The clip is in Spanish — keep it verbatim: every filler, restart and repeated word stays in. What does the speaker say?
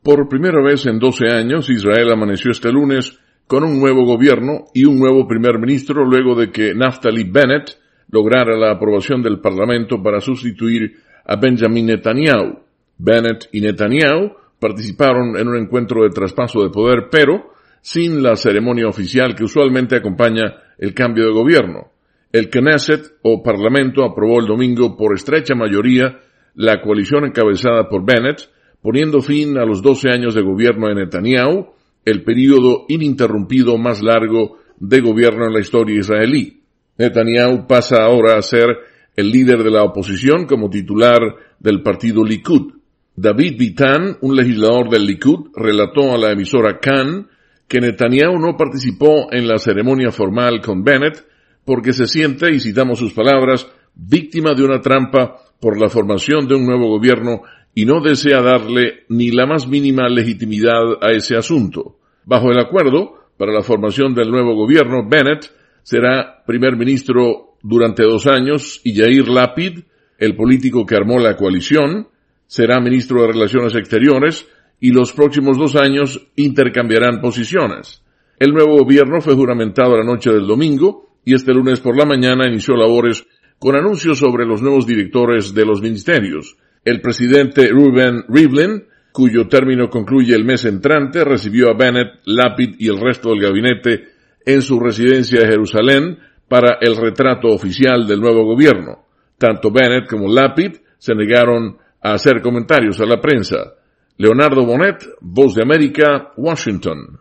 Por primera vez en doce años, Israel amaneció este lunes con un nuevo gobierno y un nuevo primer ministro luego de que Naftali Bennett lograra la aprobación del Parlamento para sustituir a Benjamin Netanyahu. Bennett y Netanyahu participaron en un encuentro de traspaso de poder, pero sin la ceremonia oficial que usualmente acompaña el cambio de gobierno. El Knesset, o Parlamento, aprobó el domingo por estrecha mayoría la coalición encabezada por Bennett, poniendo fin a los doce años de gobierno de Netanyahu, el período ininterrumpido más largo de gobierno en la historia israelí. Netanyahu pasa ahora a ser el líder de la oposición como titular del partido Likud. David Bitan, un legislador del Likud, relató a la emisora Kan que Netanyahu no participó en la ceremonia formal con Bennett porque se siente, y citamos sus palabras, víctima de una trampa por la formación de un nuevo gobierno y no desea darle ni la más mínima legitimidad a ese asunto. Bajo el acuerdo para la formación del nuevo gobierno, Bennett será primer ministro durante dos años y Yair Lapid, el político que armó la coalición, será ministro de Relaciones Exteriores y los próximos dos años intercambiarán posiciones. El nuevo gobierno fue juramentado la noche del domingo y este lunes por la mañana inició labores con anuncios sobre los nuevos directores de los ministerios. El presidente Reuven Rivlin, cuyo término concluye el mes entrante, recibió a Bennett, Lapid y el resto del gabinete en su residencia de Jerusalén para el retrato oficial del nuevo gobierno. Tanto Bennett como Lapid se negaron a hacer comentarios a la prensa. Leonardo Bonet, Voz de América, Washington.